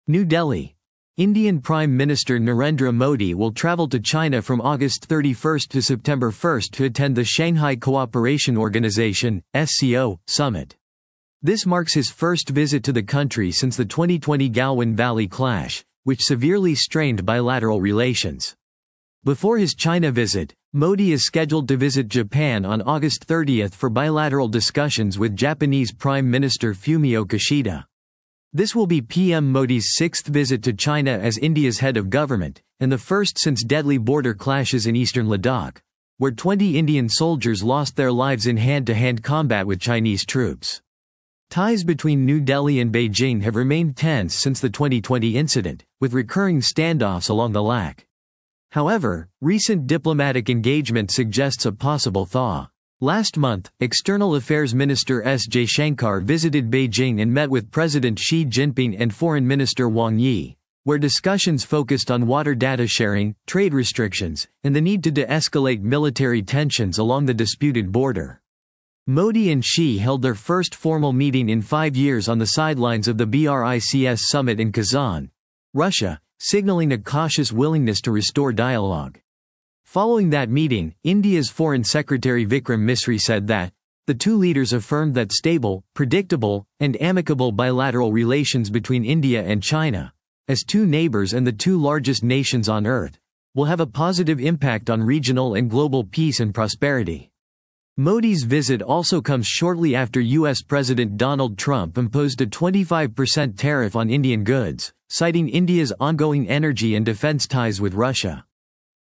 New Delhi. Indian Prime Minister Narendra Modi will travel to China from August 31 to September 1 to attend the Shanghai Cooperation Organization (SCO) summit. This marks his first visit to the country since the 2020 Galwan Valley clash, which severely strained bilateral relations. Before his China visit, Modi is scheduled to visit Japan on August 30 for bilateral discussions with Japanese Prime Minister Fumio Kishida. This will be PM Modi's sixth visit to China as India's head of government, and the first since deadly border clashes in eastern Ladakh, where 20 Indian soldiers lost their lives in hand-to-hand combat with Chinese troops. Ties between New Delhi and Beijing have remained tense since the 2020 incident, with recurring standoffs along the LAC. However, recent diplomatic engagement suggests a possible thaw. Last month, External Affairs Minister S. Jaishankar visited Beijing and met with President Xi Jinping and Foreign Minister Wang Yi, where discussions focused on water data sharing, trade restrictions, and the need to de-escalate military tensions along the disputed border. Modi and Xi held their first formal meeting in 5 years on the sidelines of the BRICS summit in Kazan, Russia, signaling a cautious willingness to restore dialogue. Following that meeting, India's Foreign Secretary Vikram Misri said that the two leaders affirmed that stable, predictable, and amicable bilateral relations between India and China, as two neighbors and the two largest nations on Earth, will have a positive impact on regional and global peace and prosperity. Modi's visit also comes shortly after U.S. President Donald Trump imposed a 25% tariff on Indian goods, citing India's ongoing energy and defense ties with Russia.